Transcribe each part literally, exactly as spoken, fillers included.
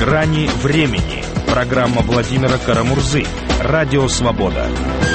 «Грани времени». Программа Владимира Карамурзы. Радио «Свобода».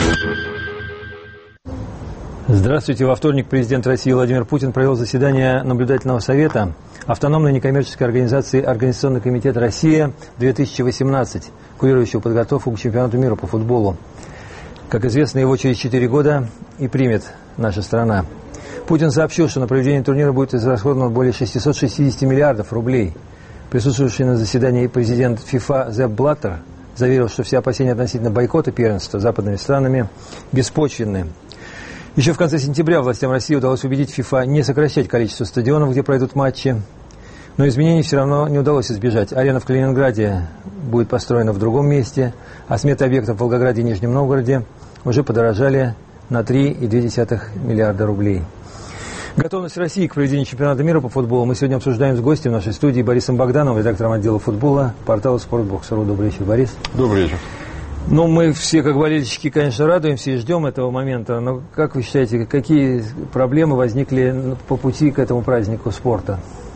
Здравствуйте. Во вторник президент России Владимир Путин провел заседание наблюдательного совета автономной некоммерческой организации «Организационный комитет Россия-две тысячи восемнадцать», курирующего подготовку к чемпионату мира по футболу. Как известно, его через четыре года и примет наша страна. Путин сообщил, что на проведение турнира будет израсходовано более шестьсот шестьдесят миллиардов рублей. Присутствующий на заседании президент ФИФА Зепп Блаттер заверил, что все опасения относительно бойкота первенства западными странами беспочвенны. Еще в конце сентября властям России удалось убедить ФИФА не сокращать количество стадионов, где пройдут матчи. Но изменений все равно не удалось избежать. Арена в Калининграде будет построена в другом месте, а сметы объектов в Волгограде и Нижнем Новгороде уже подорожали на три целых две десятых миллиарда рублей. Готовность России к проведению чемпионата мира по футболу мы сегодня обсуждаем с гостем нашей студии Борисом Богдановым, редактором отдела футбола портала спортбокс точка ру. Добрый вечер, Борис. Добрый вечер. Ну, мы все, как болельщики, конечно, радуемся и ждем этого момента. Но как вы считаете, какие проблемы возникли по пути к этому празднику спорта?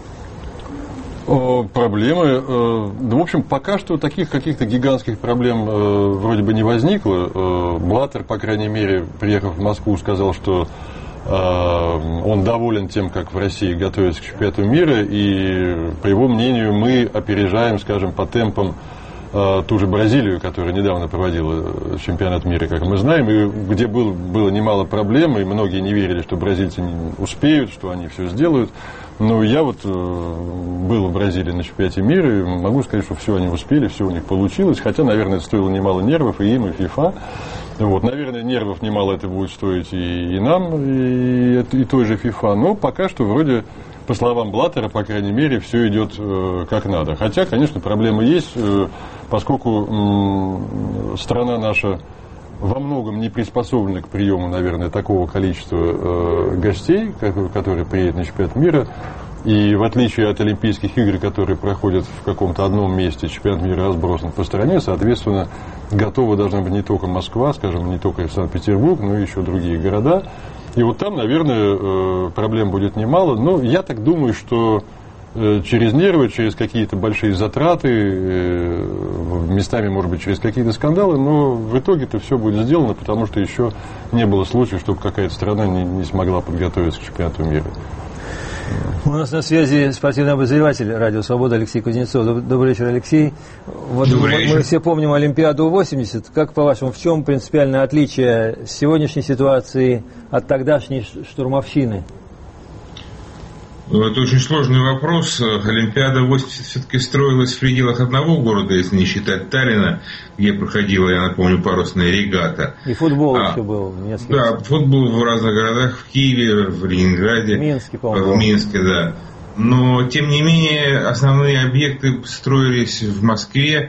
Проблемы, да, в общем, пока что таких каких-то гигантских проблем вроде бы не возникло. Блаттер, по крайней мере, приехав в Москву, сказал, что он доволен тем, как в России готовятся к чемпионату мира, и, по его мнению, мы опережаем, скажем, по темпам ту же Бразилию, которая недавно проводила чемпионат мира, как мы знаем, и где был, было немало проблем, и многие не верили, что бразильцы успеют, что они все сделают. Но я вот был в Бразилии на чемпионате мира, и могу сказать, что все они успели, все у них получилось, хотя, наверное, это стоило немало нервов и им, и ФИФА. Вот, наверное, нервов немало это будет стоить и, и нам, и, и той же ФИФА, но пока что вроде, по словам Блаттера, по крайней мере, все идет э, как надо. Хотя, конечно, проблемы есть, э, поскольку э, страна наша во многом не приспособлена к приему, наверное, такого количества э, гостей, которые приедут на чемпионат мира. И в отличие от Олимпийских игр, которые проходят в каком-то одном месте, чемпионат мира разбросан по стране, соответственно, готова должна быть не только Москва, скажем, не только Санкт-Петербург, но и еще другие города. И вот там, наверное, проблем будет немало. Но я так думаю, что через нервы, через какие-то большие затраты, местами, может быть, через какие-то скандалы, но в итоге-то все будет сделано, потому что еще не было случая, чтобы какая-то страна не, не смогла подготовиться к чемпионату мира. У нас на связи спортивный обозреватель «Радио Свобода» Алексей Кузнецов. Добрый вечер, Алексей. Вот мы, мы все помним Олимпиаду восемьдесят. Как, по-вашему, в чем принципиальное отличие сегодняшней ситуации от тогдашней штурмовщины? Это очень сложный вопрос. Олимпиада восемьдесят все-таки строилась в пределах одного города, если не считать Таллина, где проходила, я напомню, парусная регата. И футбол а, еще был. Да, футбол в разных городах, в Киеве, в Ленинграде, в Минске, по-моему. В Минске, да. Но, тем не менее, основные объекты строились в Москве,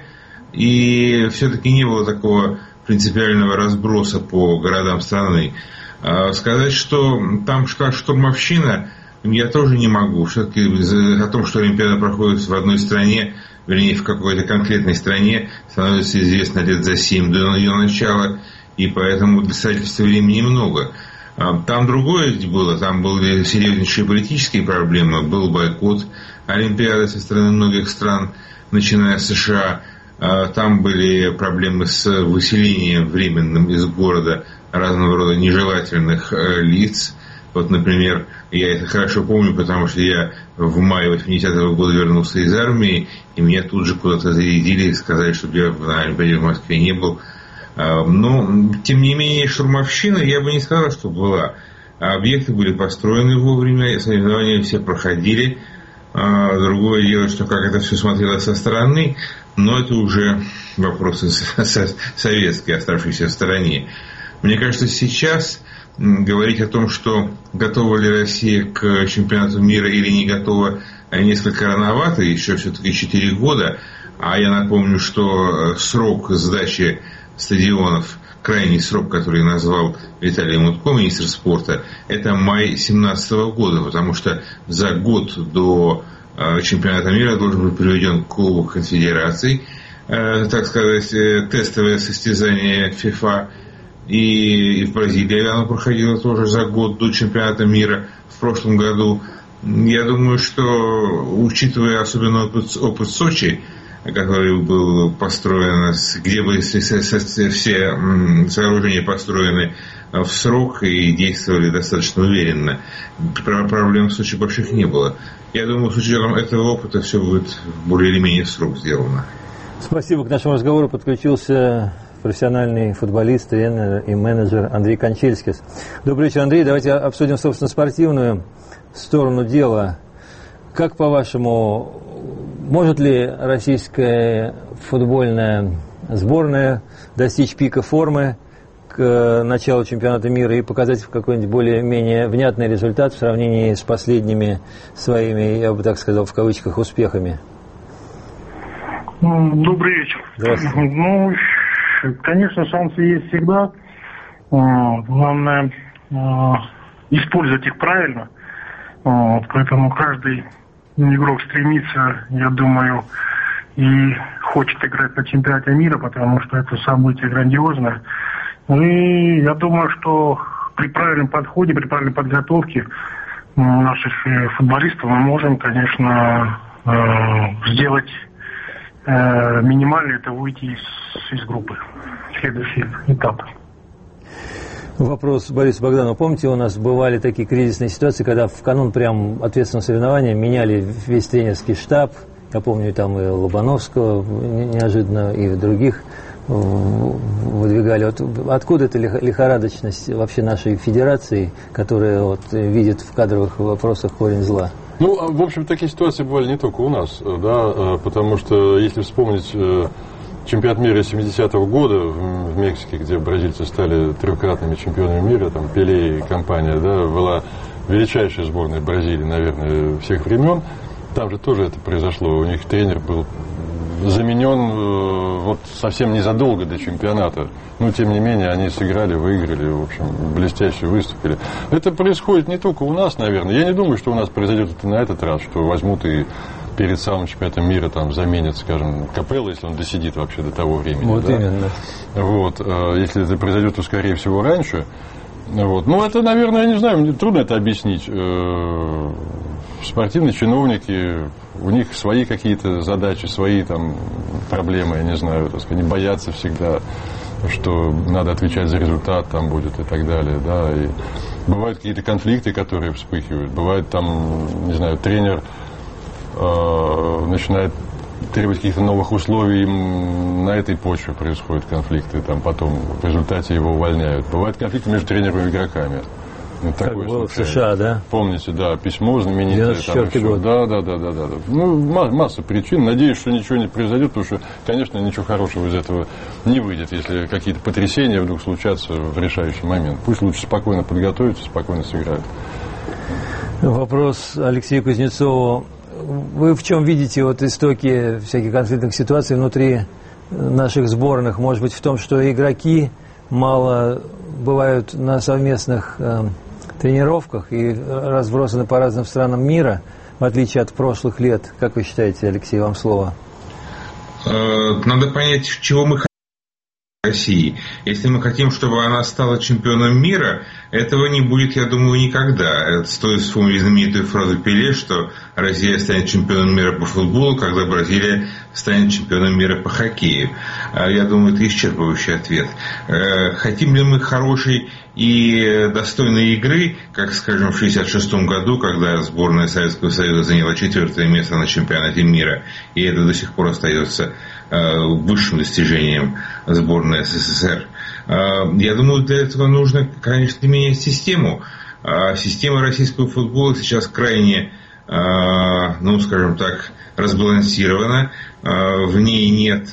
и все-таки не было такого принципиального разброса по городам страны. Сказать, что там штурмовщина, я тоже не могу. Все-таки о том, что Олимпиада проходит в одной стране, вернее, в какой-то конкретной стране, становится известно лет за семь до ее начала, и поэтому достаточно времени много. Там другое было, там были серьезнейшие политические проблемы, был бойкот Олимпиады со стороны многих стран, начиная с США. Там были проблемы с выселением временным из города разного рода нежелательных лиц. Вот, например, я это хорошо помню, потому что я в мае восьмидесятого года вернулся из армии, и меня тут же куда-то зарядили и сказали, чтобы я на Олимпиаде в Москве не был. Но, тем не менее, штурмовщина, я бы не сказал, что была. Объекты были построены вовремя, соревнования все проходили. Другое дело, что как это все смотрелось со стороны, но это уже вопросы советские, оставшиеся в стороне. Мне кажется, сейчас говорить о том, что готова ли Россия к чемпионату мира или не готова, несколько рановато, еще все-таки четыре года. А я напомню, что срок сдачи стадионов, крайний срок, который назвал Виталий Мутко, министр спорта, это май две тысячи семнадцатого года, потому что за год до чемпионата мира должен быть проведен Кубок конфедераций, так сказать, тестовое состязание ФИФА. И в Бразилии оно проходило тоже за год до чемпионата мира в прошлом году. Я думаю, что, учитывая особенно опыт, опыт Сочи, который был построен, где были все сооружения построены в срок и действовали достаточно уверенно. Проблем в случае больших не было. Я думаю, с учетом этого опыта все будет более или менее в срок сделано. Спасибо. К нашему разговору подключился профессиональный футболист, тренер и менеджер Андрей Кончельскис. Добрый вечер, Андрей. Давайте обсудим, собственно, спортивную сторону дела. Как, по-вашему, может ли российская футбольная сборная достичь пика формы к началу чемпионата мира и показать какой-нибудь более-менее внятный результат в сравнении с последними своими, я бы так сказал, в кавычках, успехами? Добрый вечер. Здравствуйте. Ну, конечно, шансы есть всегда. Главное использовать их правильно. Поэтому каждый игрок стремится, я думаю, и хочет играть на чемпионате мира, потому что это событие грандиозное. И я думаю, что при правильном подходе, при правильной подготовке наших футболистов мы можем, конечно, сделать минимально, это выйти из, из группы. Следующий этап. Вопрос Борису Богданову. Помните, у нас бывали такие кризисные ситуации, когда в канун прям ответственного соревнования меняли весь тренерский штаб. Я помню, там и Лобановского неожиданно, и других выдвигали. Вот откуда эта лихорадочность вообще нашей федерации, которая вот видит в кадровых вопросах корень зла? Ну, в общем, такие ситуации бывали не только у нас, да, потому что, если вспомнить чемпионат мира семидесятого года в Мексике, где бразильцы стали трехкратными чемпионами мира, там Пеле и компания, да, была величайшая сборная Бразилии, наверное, всех времен. Там же тоже это произошло. У них тренер был заменен вот совсем незадолго до чемпионата. Но, тем не менее, они сыграли, выиграли, в общем, блестяще выступили. Это происходит не только у нас, наверное. Я не думаю, что у нас произойдет это на этот раз, что возьмут и перед самым чемпионатом мира там заменят, скажем, Капелло, если он досидит вообще до того времени. Вот да? именно. Вот. Если это произойдет, то, скорее всего, раньше. Вот. Ну, это, наверное, я не знаю, мне трудно это объяснить. Спортивные чиновники, у них свои какие-то задачи, свои там проблемы, я не знаю, так сказать, они боятся всегда, что надо отвечать за результат там будет и так далее, да, и бывают какие-то конфликты, которые вспыхивают, бывает там, не знаю, тренер э, начинает требовать каких-то новых условий, на этой почве происходят конфликты, там потом в результате его увольняют. Бывают конфликты между тренером и игроками. Ну, как было в США, да? Помните, да, письмо знаменитое. девяносто четвёртый год. Да, да, да, да, да. Ну, масса причин. Надеюсь, что ничего не произойдет, потому что, конечно, ничего хорошего из этого не выйдет, если какие-то потрясения вдруг случатся в решающий момент. Пусть лучше спокойно подготовятся, спокойно сыграют. Вопрос Алексею Кузнецову. Вы в чем видите вот истоки всяких конфликтных ситуаций внутри наших сборных? Может быть, в том, что игроки мало бывают на совместных э, тренировках и разбросаны по разным странам мира, в отличие от прошлых лет? Как вы считаете, Алексей, вам слово? Надо понять, чего мы хотим в России. Если мы хотим, чтобы она стала чемпионом мира, этого не будет, я думаю, никогда. Стоит вспомнить знаменитую фразу Пеле, что Россия станет чемпионом мира по футболу, когда Бразилия станет чемпионом мира по хоккею. Я думаю, это исчерпывающий ответ. Хотим ли мы хорошей и достойной игры, как, скажем, в шестьдесят шестом году, когда сборная Советского Союза заняла четвертое место на чемпионате мира, и это до сих пор остается высшим достижением сборной СССР. Я думаю, для этого нужно, конечно, менять систему. Система российского футбола сейчас крайне, ну, скажем так, разбалансирована. В ней нет,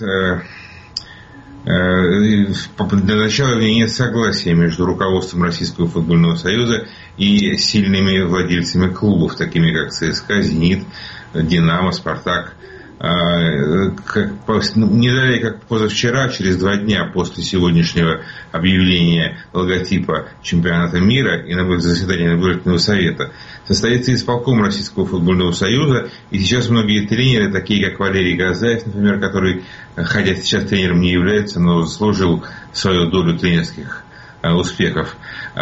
для начала в ней нет согласия между руководством Российского футбольного союза и сильными владельцами клубов, такими как ЦСКА, Зенит, Динамо, Спартак. Как, не далее, как позавчера, через два дня после сегодняшнего объявления логотипа чемпионата мира и на заседании наблюдательного совета, состоится исполком Российского футбольного союза, и сейчас многие тренеры, такие как Валерий Газаев, например, который, хотя сейчас тренером не является, но заслужил свою долю тренерских успехов.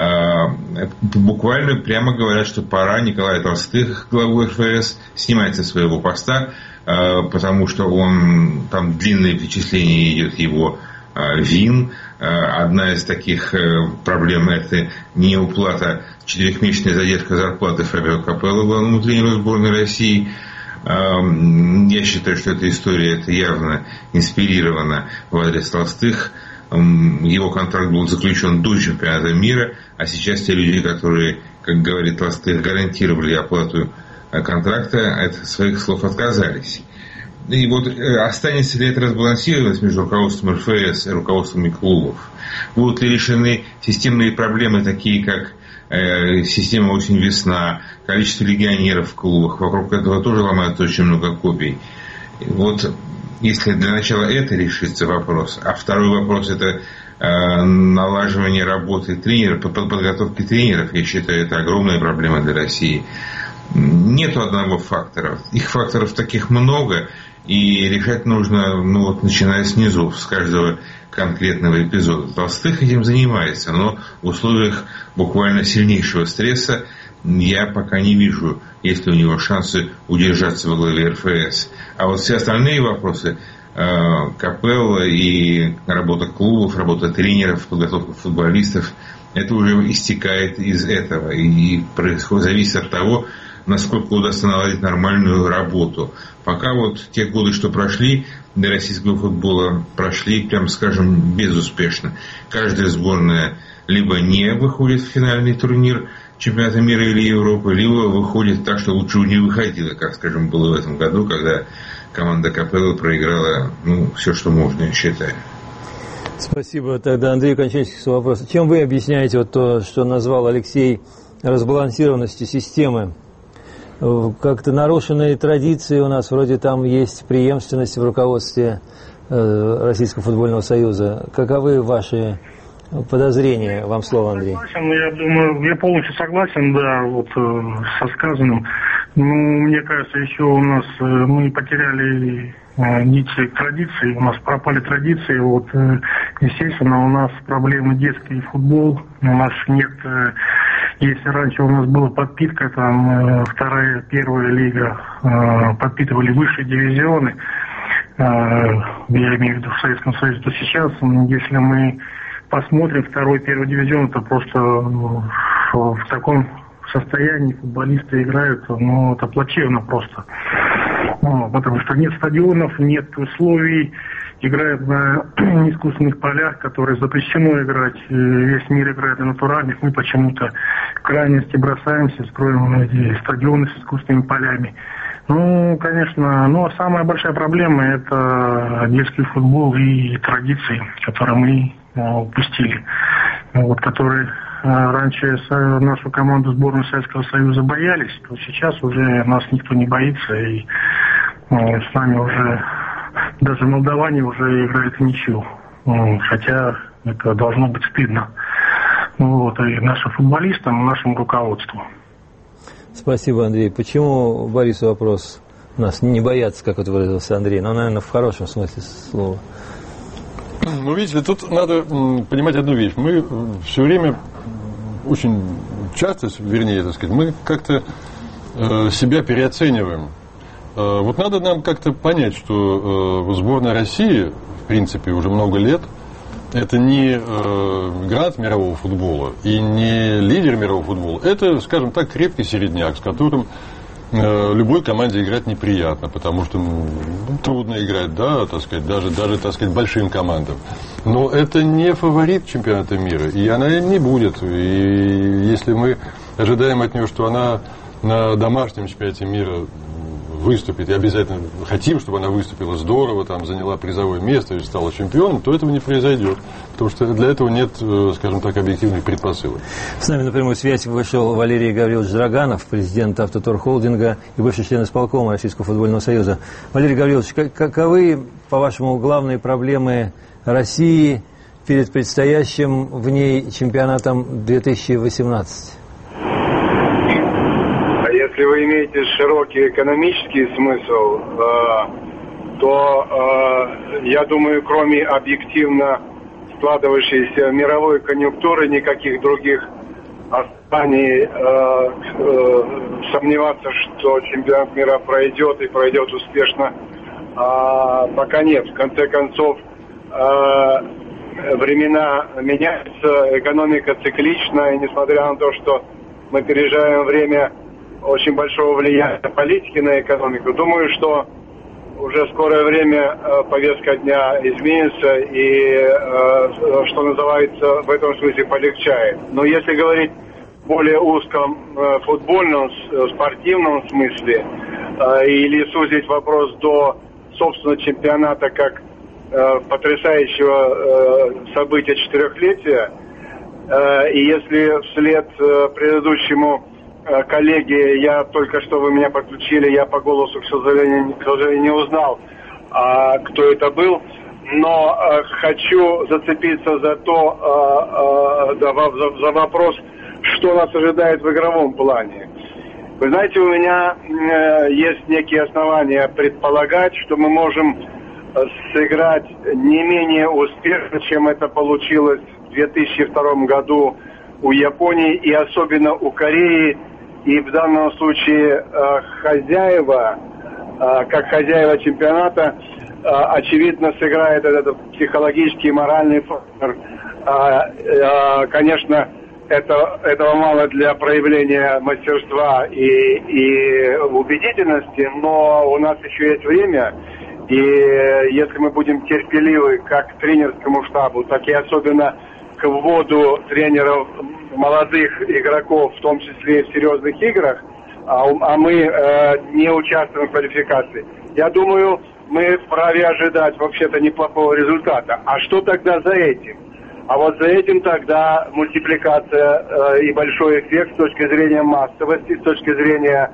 Буквально прямо говорят, что пора Николая Толстых, главу эр эф эс, снимать со своего поста, потому что он, там длинное перечисление идет его вин. Одна из таких проблем – это неуплата, четырехмесячная задержка зарплаты Фабио Капелло, главному тренеру сборной России. Я считаю, что эта история это явно инспирирована в адрес Толстых. Его контракт был заключен до чемпионата мира, а сейчас те люди, которые, как говорит Толстых, гарантировали оплату контракта, от своих слов отказались. И вот останется ли эта разбалансированность между руководством эр эф эс и руководствами клубов? Будут ли решены системные проблемы, такие как э, система осень-весна, количество легионеров в клубах? Вокруг этого тоже ломаются очень много копий. Вот если для начала это решится вопрос, а второй вопрос это э, налаживание работы тренеров, подготовки тренеров, я считаю, это огромная проблема для России. Нету одного фактора. Их факторов таких много, и решать нужно, ну вот, начиная снизу, с каждого конкретного эпизода. Толстых этим занимается, но в условиях буквально сильнейшего стресса я пока не вижу, есть ли у него шансы удержаться во главе эр эф эс. А вот все остальные вопросы, Капелло и работа клубов, работа тренеров, подготовка футболистов, это уже истекает из этого. И происходит, зависит от того, насколько удастся наладить нормальную работу. Пока вот те годы, что прошли для российского футбола, прошли, прям скажем, безуспешно. Каждая сборная либо не выходит в финальный турнир чемпионата мира или Европы, либо выходит так, что лучше не выходила, как, скажем, было в этом году, когда команда Капелло проиграла, ну, все, что можно, я считаю. Спасибо. Тогда Андрей Кончинский вопрос. Чем вы объясняете вот то, что назвал Алексей разбалансированностью системы? Как-то нарушенные традиции у нас, вроде там есть преемственность в руководстве Российского футбольного союза. Каковы ваши подозрения? Вам слово, Андрей. Согласен, я думаю, я полностью согласен, да, вот со сказанным. Ну, мне кажется, еще у нас мы не потеряли нить традиций, у нас пропали традиции. Вот, естественно, у нас проблемы детский футбол, у нас нет. Если раньше у нас была подпитка, там вторая, первая лига подпитывали высшие дивизионы, я имею в виду в Советском Союзе, то сейчас, если мы посмотрим второй, первый дивизион, это просто в таком состоянии футболисты играют, ну, это плачевно просто. Ну, потому что нет стадионов, нет условий, играют на искусственных полях, которые запрещено играть. Весь мир играет на натуральных. Мы почему-то в крайности бросаемся, строим эти стадионы с искусственными полями. Ну, конечно, но самая большая проблема – это детский футбол и традиции, которые мы упустили. Вот, которые раньше нашу команду сборную Советского Союза боялись, то сейчас уже нас никто не боится, и с нами уже даже молдаване уже играют в ничью. Хотя это должно быть стыдно. Вот, и нашим футболистам, и нашему руководству. Спасибо, Андрей. Почему, Борису вопрос, нас не боятся, как это выразился Андрей, но, наверное, в хорошем смысле слова. Ну, видите, тут надо понимать одну вещь. Мы все время, очень часто, вернее, так сказать, мы как-то э, себя переоцениваем. Э, вот надо нам как-то понять, что э, сборная России, в принципе, уже много лет, это не э, грант мирового футбола и не лидер мирового футбола. Это, скажем так, крепкий середняк, с которым э, любой команде играть неприятно, потому что ну, трудно играть, да, так сказать, даже, даже, так сказать, большим командам. Но это не фаворит чемпионата мира, и она им не будет. И если мы ожидаем от нее, что она на домашнем чемпионате мира выступит, и обязательно хотим, чтобы она выступила здорово, там, заняла призовое место и стала чемпионом, то этого не произойдет. Потому что для этого нет, скажем так, объективных предпосылок. С нами на прямую связь вышел Валерий Гаврилович Драганов, президент Автотор-холдинга и бывший член исполкома Российского футбольного союза. Валерий Гаврилович, каковы, по-вашему, главные проблемы России перед предстоящим в ней чемпионатом две тысячи восемнадцать? Если вы имеете широкий экономический смысл, то, я думаю, кроме объективно складывающейся мировой конъюнктуры никаких других оснований э, э, сомневаться, что чемпионат мира пройдет и пройдет успешно, а пока нет. В конце концов, э, времена меняются, экономика циклична, и несмотря на то, что мы переживаем время очень большого влияния политики на экономику, думаю, что уже в скорое время э, повестка дня изменится и, э, что называется, в этом смысле полегчает. Но если говорить в более узком э, футбольном, спортивном смысле, э, или сузить вопрос до, собственно, чемпионата как э, потрясающего э, события четырехлетия, э, и если вслед э, предыдущему коллеги, я только что вы меня подключили, я по голосу, к сожалению, к сожалению не узнал, а, кто это был, но а, хочу зацепиться за то, а, а, за, за вопрос, что нас ожидает в игровом плане. Вы знаете, у меня а, есть некие основания предполагать, что мы можем сыграть не менее успешно, чем это получилось в две тысячи втором году у Японии и особенно у Кореи. И в данном случае э, хозяева, э, как хозяева чемпионата, э, очевидно сыграет этот психологический и моральный фактор. Э, э, конечно, это, этого мало для проявления мастерства и, и убедительности, но у нас еще есть время. И если мы будем терпеливы как к тренерскому штабу, так и особенно к вводу тренеров молодых игроков, в том числе и в серьезных играх, а, а мы э, не участвуем в квалификации, я думаю, мы вправе ожидать вообще-то неплохого результата. А что тогда за этим? А вот за этим тогда мультипликация э, и большой эффект с точки зрения массовости, с точки зрения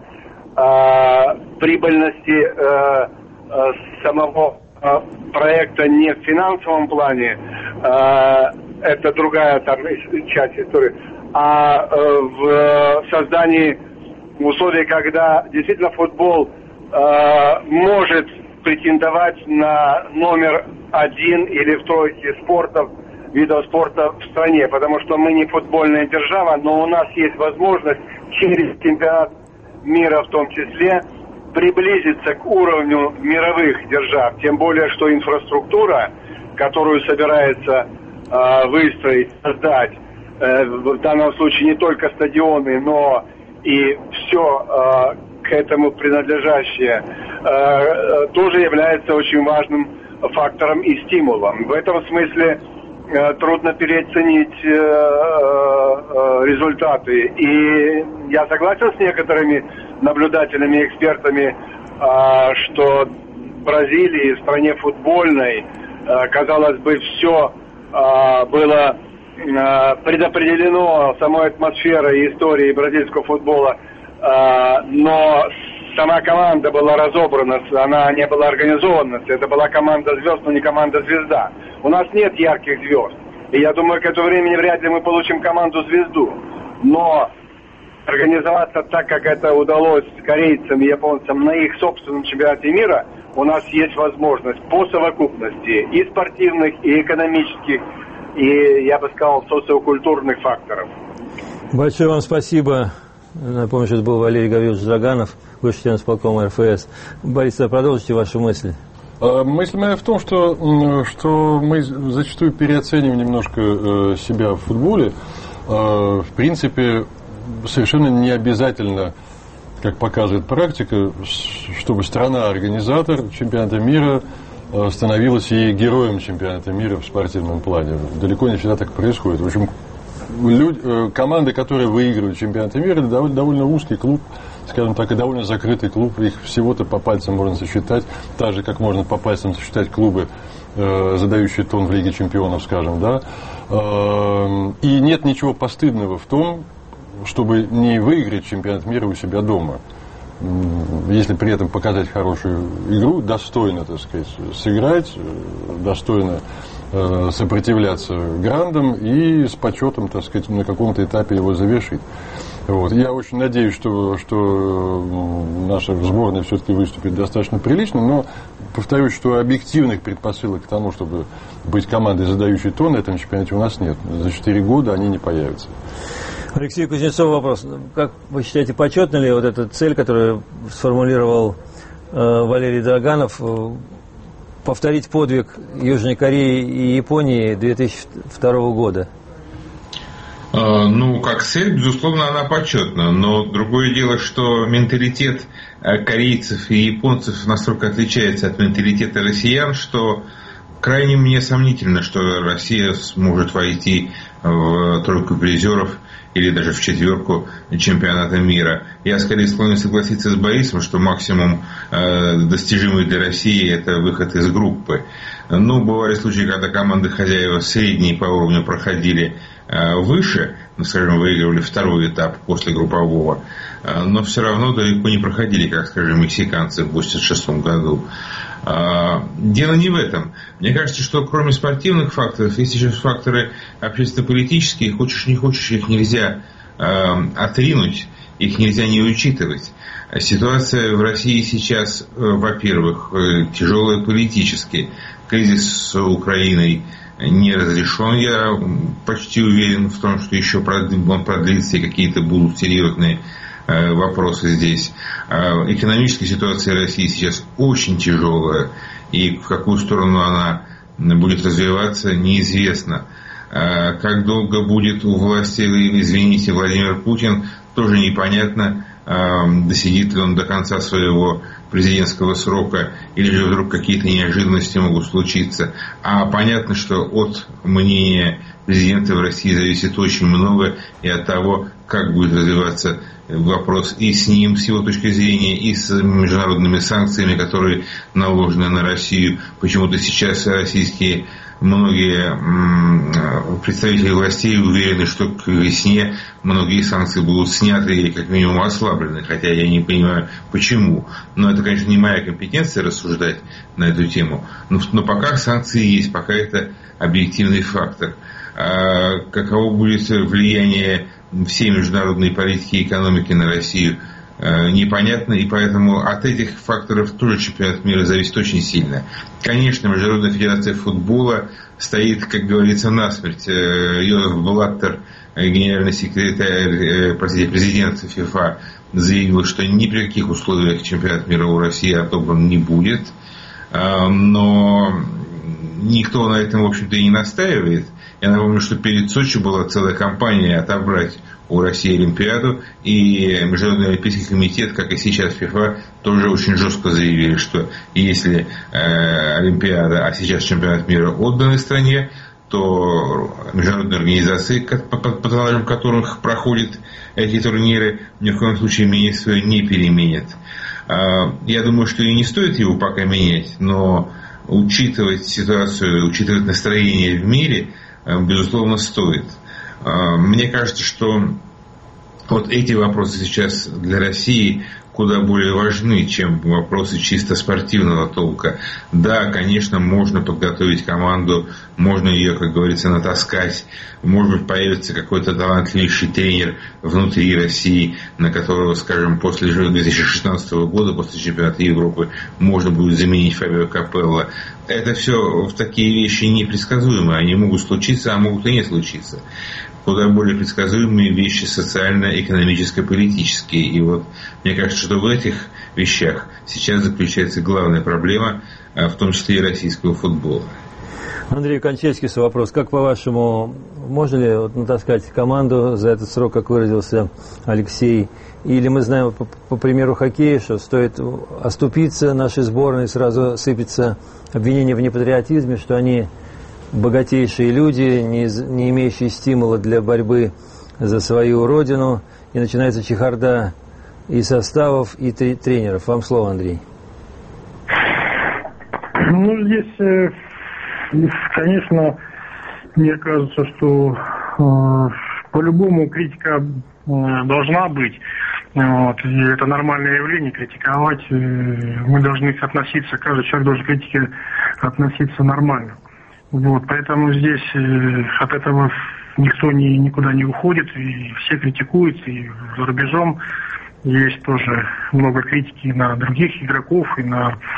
э, прибыльности э, э, самого э, проекта не в финансовом плане, э, это другая там часть истории, а э, в создании условий, когда действительно футбол э, может претендовать на номер один или в тройке спортов, видов спорта в стране, потому что мы не футбольная держава, но у нас есть возможность через чемпионат мира в том числе приблизиться к уровню мировых держав, тем более, что инфраструктура, которую собирается выстроить, создать, в данном случае не только стадионы, но и все к этому принадлежащее, тоже является очень важным фактором и стимулом. В этом смысле трудно переоценить результаты. И я согласен с некоторыми наблюдателями, экспертами, что в Бразилии, в стране футбольной, казалось бы, все было предопределено самой атмосферой и историей бразильского футбола, но сама команда была разобрана, она не была организована, это была команда звезд, но не команда звезда. У нас нет ярких звезд, и я думаю, к этому времени вряд ли мы получим команду-звезду, но организоваться так, как это удалось корейцам и японцам на их собственном чемпионате мира, у нас есть возможность по совокупности и спортивных, и экономических, и, я бы сказал, социокультурных факторов. Большое вам спасибо. Напомню, что это был Валерий Гаврилович Драганов, высший член исполкома эр эф эс. Борис, продолжите вашу мысль. Мысль моя в том, что, что мы зачастую переоцениваем немножко себя в футболе. В принципе, совершенно не обязательно, как показывает практика, чтобы страна-организатор чемпионата мира становилась и героем чемпионата мира в спортивном плане. Далеко не всегда так происходит. В общем, люди, команды, которые выигрывают чемпионаты мира, это довольно, довольно узкий клуб, скажем так, и довольно закрытый клуб. Их всего-то по пальцам можно сосчитать, так же, как можно по пальцам сосчитать клубы, э, задающие тон в Лиге чемпионов, скажем, да. Э, и нет ничего постыдного в том, чтобы не выиграть чемпионат мира у себя дома, если при этом показать хорошую игру, достойно, так сказать, сыграть, достойно э, сопротивляться грандам и с почетом, так сказать, на каком-то этапе его завершить. Вот. Я очень надеюсь, что, что наша сборная все-таки выступит достаточно прилично, но повторюсь, что объективных предпосылок к тому, чтобы быть командой, задающей тон, на этом чемпионате у нас нет. За четыре года они не появятся. Алексей Кузнецов, вопрос. Как вы считаете, почетна ли вот эта цель, которую сформулировал э, Валерий Драганов, э, повторить подвиг Южной Кореи и Японии две тысячи второго года? Ну, как цель, безусловно, она почетна. Но другое дело, что менталитет корейцев и японцев настолько отличается от менталитета россиян, что крайне мне сомнительно, что Россия сможет войти в тройку призеров или даже в четверку чемпионата мира. Я скорее склонен согласиться с Борисом, что максимум э, достижимый для России — это выход из группы. Ну, бывали случаи, когда команды хозяева средние по уровню проходили э, выше, ну, скажем, выигрывали второй этап после группового, э, но все равно далеко не проходили, как, скажем, мексиканцы в восемьдесят шестом году. Дело не в этом. Мне кажется, что кроме спортивных факторов, есть еще факторы общественно-политические. Хочешь не хочешь, их нельзя э, отринуть, их нельзя не учитывать. Ситуация в России сейчас, э, во-первых, э, тяжелая политически. Кризис с Украиной не разрешен. Я почти уверен в том, что еще он продлится и какие-то будут серьезные вопросы здесь. Экономическая ситуация России сейчас очень тяжелая, и в какую сторону она будет развиваться, неизвестно. Как долго будет у власти, извините, Владимир Путин, тоже непонятно. Досидит ли он до конца своего президентского срока, или же вдруг какие-то неожиданности могут случиться. А понятно, что от мнения президента в России зависит очень много, и от того, как будет развиваться вопрос и с ним, с его точки зрения, и с международными санкциями, которые наложены на Россию. Почему-то сейчас российские многие представители властей уверены, что к весне многие санкции будут сняты или как минимум ослаблены, хотя я не понимаю почему. Но это, конечно, не моя компетенция рассуждать на эту тему. Но, но пока санкции есть, пока это объективный фактор. А каково будет влияние всей международной политики и экономики на Россию, непонятно, и поэтому от этих факторов тоже чемпионат мира зависит очень сильно. Конечно, Международная федерация футбола стоит, как говорится, насмерть. Йозеф Блаттер, генеральный секретарь, простите, президент ФИФА, заявил, что ни при каких условиях чемпионат мира у России отобран не будет. Но никто на этом, в общем-то, и не настаивает. Я напомню, что перед Сочи была целая кампания отобрать у России Олимпиаду, и Международный олимпийский комитет, как и сейчас ФИФА, тоже очень жестко заявили, что если э, Олимпиада, а сейчас чемпионат мира отданы стране, то международные организации, по патронажам которых проходят эти турниры, ни в коем случае мнение свое не переменят. Э, я думаю, что и не стоит его пока менять, но учитывать ситуацию, учитывать настроение в мире, безусловно, стоит. Мне кажется, что вот эти вопросы сейчас для России куда более важны, чем вопросы чисто спортивного толка. Да, конечно, можно подготовить команду, можно ее, как говорится, натаскать. Может быть, появится какой-то талантливейший тренер внутри России, на которого, скажем, после две тысячи шестнадцатого года, после чемпионата Европы, можно будет заменить Фабио Капелло. Это все такие вещи непредсказуемые. Они могут случиться, а могут и не случиться. Куда более предсказуемые вещи социально-экономическо-политические. И вот мне кажется, что в этих вещах сейчас заключается главная проблема, в том числе и российского футбола. Андрей Кончевский, вопрос. Как, по-вашему, можно ли вот натаскать команду за этот срок, как выразился Алексей? Или мы знаем, по, по примеру хоккея, что стоит оступиться нашей сборной, сразу сыпется обвинение в непатриотизме, что они богатейшие люди, не, не имеющие стимула для борьбы за свою родину, и начинается чехарда и составов, и тренеров. Вам слово, Андрей. Ну, здесь, конечно, мне кажется, что э, по-любому критика э, должна быть. Вот, и это нормальное явление, критиковать. Э, мы должны относиться, каждый человек должен к критике относиться нормально. Вот, поэтому здесь э, от этого никто ни, никуда не уходит, и все критикуют, и за рубежом есть тоже много критики на других игроков, и на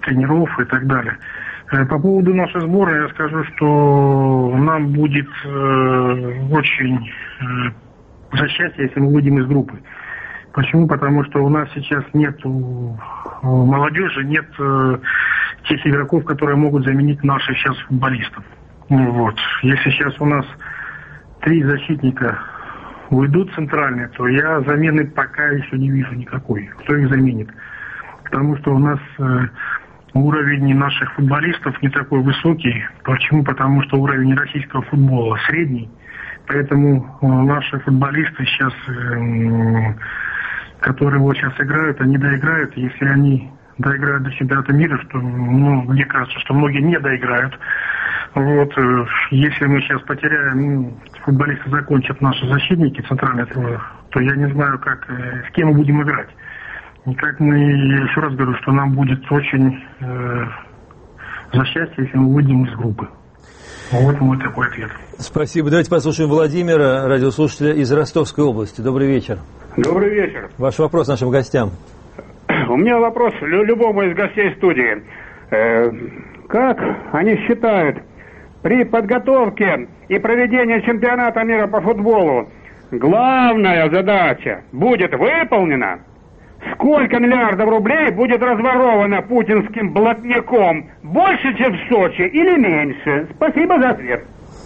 тренеров и так далее. По поводу нашей сборной я скажу, что нам будет э, очень э, за счастье, если мы выйдем из группы. Почему? Потому что у нас сейчас нет молодежи, нет э, тех игроков, которые могут заменить наших сейчас футболистов. Вот. Если сейчас у нас три защитника уйдут центральные, то я замены пока еще не вижу никакой. Кто их заменит? Потому что у нас э, уровень наших футболистов не такой высокий. Почему? Потому что уровень российского футбола средний. Поэтому э, наши футболисты сейчас, э, которые вот сейчас играют, они доиграют. Если они доиграют до чемпионата мира, что, ну, мне кажется, что многие не доиграют. Вот, э, если мы сейчас потеряем, ну, футболисты закончат наши защитники центральные, то я не знаю, как, э, с кем мы будем играть. И как мы, я еще раз говорю, что нам будет очень э, за счастье, если мы выйдем из группы. Вот мой такой ответ. Спасибо. Давайте послушаем Владимира, радиослушателя из Ростовской области. Добрый вечер. Добрый вечер. Ваш вопрос нашим гостям. У меня вопрос любому из гостей студии. Э, как они считают, при подготовке и проведении чемпионата мира по футболу главная задача будет выполнена? Сколько миллиардов рублей будет разворовано путинским блатняком? Больше, чем в Сочи, или меньше? Спасибо за ответ.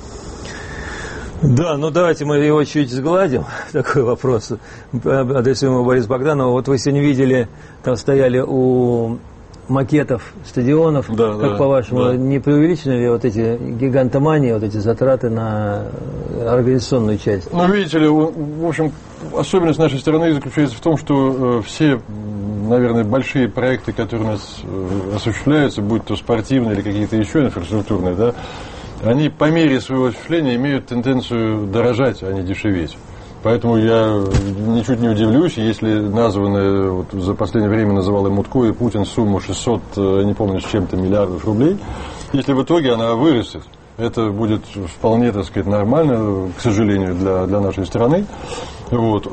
Да, ну давайте мы его чуть сгладим. Такой вопрос. Адресуем его Борису Богданову. Вот вы сегодня видели, там стояли у макетов стадионов. Да, как да, по-вашему, да. Не преувеличены ли вот эти гигантомании, вот эти затраты на организационную часть? Ну, видите ли, в общем, особенность нашей страны заключается в том, что э, все, наверное, большие проекты, которые у нас э, осуществляются, будь то спортивные или какие-то еще инфраструктурные, да, они по мере своего осуществления имеют тенденцию дорожать, а не дешеветь. Поэтому я ничуть не удивлюсь, если названные, вот за последнее время называл и Мутко, и Путин сумму шестьсот, не помню, с чем-то миллиардов рублей, если в итоге она вырастет, это будет вполне, так сказать, нормально, к сожалению, для, для нашей страны. Вот.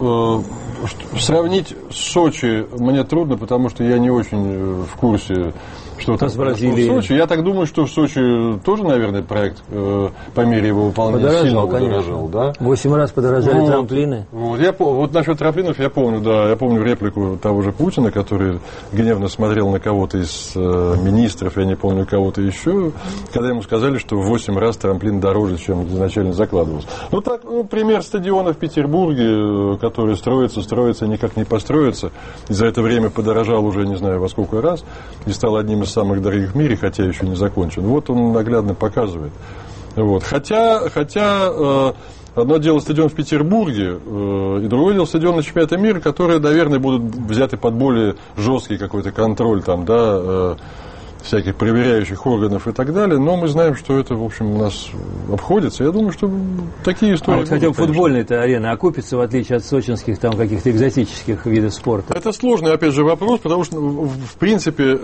Сравнить с Сочи мне трудно, потому что я не очень в курсе, что там в Сочи. Я так думаю, что в Сочи тоже, наверное, проект э, по мере его выполнения подорожал, сильно подорожал. Да? Восемь раз подорожали вот, трамплины. Вот, я, вот насчет трамплинов я помню, да, я помню реплику того же Путина, который гневно смотрел на кого-то из э, министров, я не помню, кого-то еще, когда ему сказали, что в восемь раз трамплин дороже, чем изначально закладывался. Ну, так, ну, пример стадиона в Петербурге, который строится, строится, никак не построится, и за это время подорожал уже не знаю во сколько раз, и стал одним из самых дорогих в мире, хотя еще не закончен. Вот он наглядно показывает. Вот. Хотя, хотя э, одно дело стадион в Петербурге, э, и другое дело стадион на чемпионате мира, которые, наверное, будут взяты под более жесткий какой-то контроль там, да, э, всяких проверяющих органов и так далее, но мы знаем, что это, в общем, у нас обходится. Я думаю, что такие истории... А вот хотя бы футбольная-то арена окупится, в отличие от сочинских, там, каких-то экзотических видов спорта? Это сложный, опять же, вопрос, потому что, в принципе,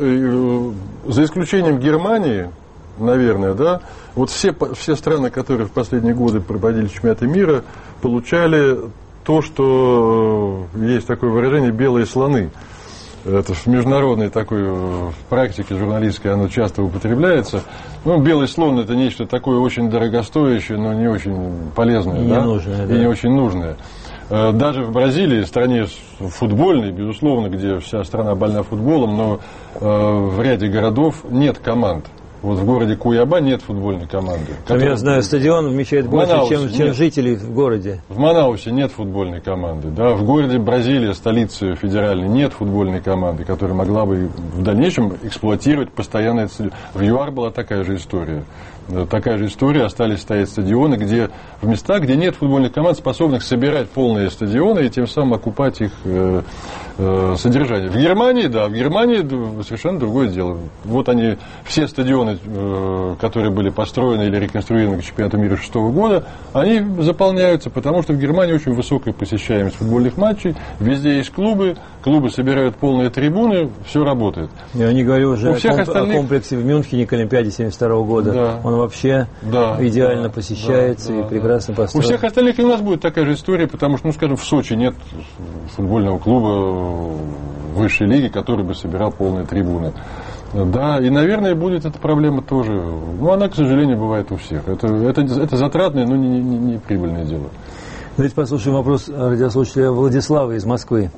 за исключением Германии, наверное, да, вот все, все страны, которые в последние годы проводили чемпионаты мира, получали то, что есть такое выражение «белые слоны». Это в международной такой в практике журналистской оно часто употребляется. Ну, белый слон — это нечто такое очень дорогостоящее, но не очень полезное, и да? не нужное, и да. не очень нужное. Даже в Бразилии, стране футбольной, безусловно, где вся страна больна футболом, но в ряде городов нет команд. Вот в городе Куяба нет футбольной команды. Там, я знаю, стадион вмещает больше, Манаусе чем, чем жителей в городе. В Манаусе нет футбольной команды. Да? В городе Бразилия, столице федеральной, нет футбольной команды, которая могла бы в дальнейшем эксплуатировать постоянно этот стадион. В ЮАР была такая же история. Такая же история, остались стоять стадионы, где в местах, где нет футбольных команд, способных собирать полные стадионы и тем самым окупать их э, э, содержание. В Германии, да, в Германии совершенно другое дело. Вот они, все стадионы, э, которые были построены или реконструированы к чемпионату мира шестого года, они заполняются, потому что в Германии очень высокая посещаемость футбольных матчей, везде есть клубы, клубы собирают полные трибуны, все работает. Я не говорю уже о, комп- остальных... о комплексе в Мюнхене к Олимпиаде семьдесят второго года. Да. Он вообще да, идеально да, посещается да, и да, прекрасно да. построен. У всех остальных и у нас будет такая же история, потому что, ну, скажем, в Сочи нет футбольного клуба, в высшей лиги, который бы собирал полные трибуны. Да, и, наверное, будет эта проблема тоже. Ну, она, к сожалению, бывает у всех. Это, это, это затратное, но не, не, не прибыльное дело. Давайте послушаем вопрос радиослушателя Владислава из Москвы.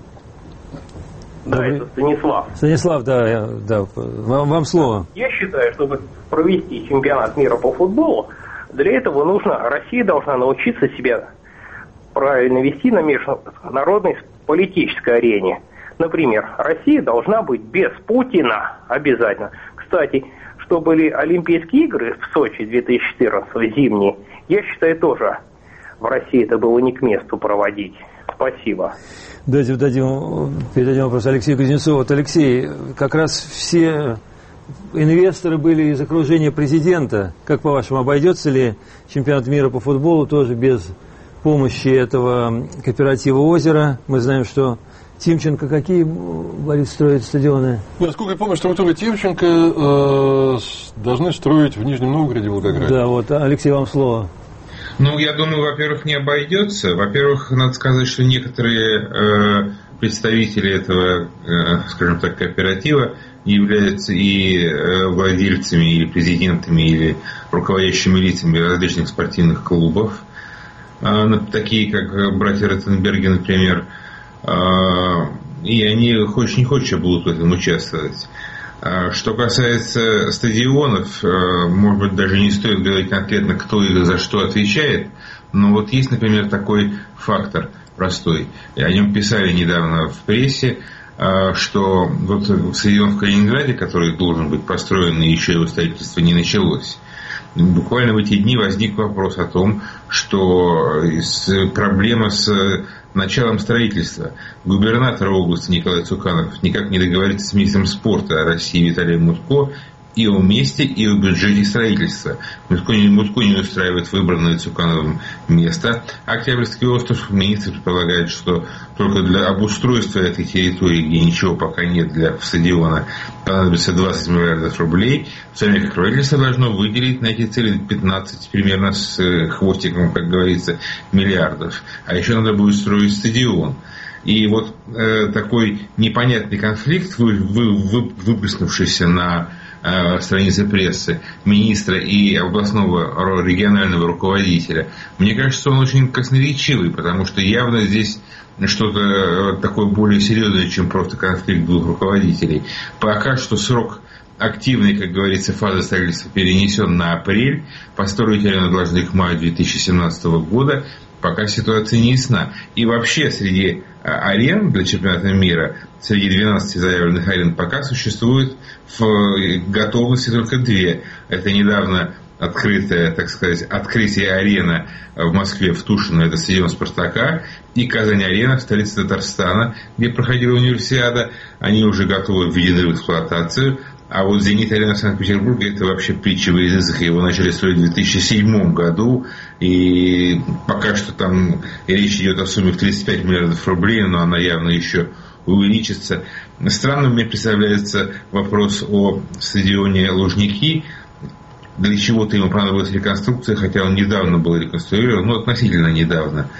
Да, Добрый... это Станислав. Станислав, да, да. Вам, вам слово. Я считаю, чтобы провести чемпионат мира по футболу, для этого нужно, Россия должна научиться себя правильно вести на международной политической арене. Например, Россия должна быть без Путина обязательно. Кстати, что были Олимпийские игры в Сочи две тысячи четырнадцатого, зимние, я считаю, тоже в России это было не к месту проводить. Спасибо. Давайте дадим, передадим вопрос Алексею Кузнецову. Вот, Алексей, как раз все инвесторы были из окружения президента. Как, по-вашему, обойдется ли чемпионат мира по футболу тоже без помощи этого кооператива «Озеро»? Мы знаем, что Тимченко какие, Борис, строит стадионы? Насколько я помню, структуры Тимченко э, должны строить в Нижнем Новгороде, Волгограде. Да, вот, Алексей, вам слово. Ну, я думаю, во-первых, не обойдется. Во-первых, надо сказать, что некоторые э, представители этого, э, скажем так, кооператива являются и э, владельцами, или президентами, или руководящими лицами различных спортивных клубов. Э, такие, как братья Ротенберги, например. Э, и они, хочешь не хочешь, будут в этом участвовать. Что касается стадионов, может быть, даже не стоит говорить конкретно, кто и за что отвечает, но вот есть, например, такой фактор простой. И о нем писали недавно в прессе, что вот стадион в Калининграде, который должен быть построен, и еще его строительство не началось, буквально в эти дни возник вопрос о том, что проблема с началом строительства. Губернатор области Николай Цуканов никак не договорится с министром спорта России Виталием Мутко и о месте, и о бюджете строительства. Мутко не, Мутко не устраивает выбранное Цукановым место. Октябрьский остров, министр предполагает, что только для обустройства этой территории, где ничего пока нет для стадиона, понадобится двадцать миллиардов рублей. Сами как правительство должно выделить на эти цели пятнадцать примерно с хвостиком, как говорится, миллиардов. А еще надо будет строить стадион. И вот э, такой непонятный конфликт, вы, вы, вы, выплеснувшийся на э, странице прессы министра и областного регионального руководителя, мне кажется, он очень красноречивый, потому что явно здесь что-то такое более серьезное, чем просто конфликт двух руководителей. Пока что срок активной, как говорится, фазы строительства перенесен на апрель. Построить районы должны к маю две тысячи семнадцатого года. Пока ситуация не ясна. И вообще среди арен для чемпионата мира, среди двенадцати заявленных арен, пока существует в готовности только две. Это недавно открытая, так сказать, открытие арена в Москве, в Тушино, это стадион «Спартака», и Казань-арена в столице Татарстана, где проходила универсиада. Они уже готовы, введены в эксплуатацию. А вот «Зенит-арена» в Санкт-Петербурге — это вообще притча во языцах. Его начали строить в две тысячи седьмом году. И пока что там речь идет о сумме в тридцать пять миллиардов рублей, но она явно еще увеличится. Странным мне представляется вопрос о стадионе «Лужники». Для чего-то ему понадобилась реконструкция, хотя он недавно был реконструирован, ну, относительно недавно.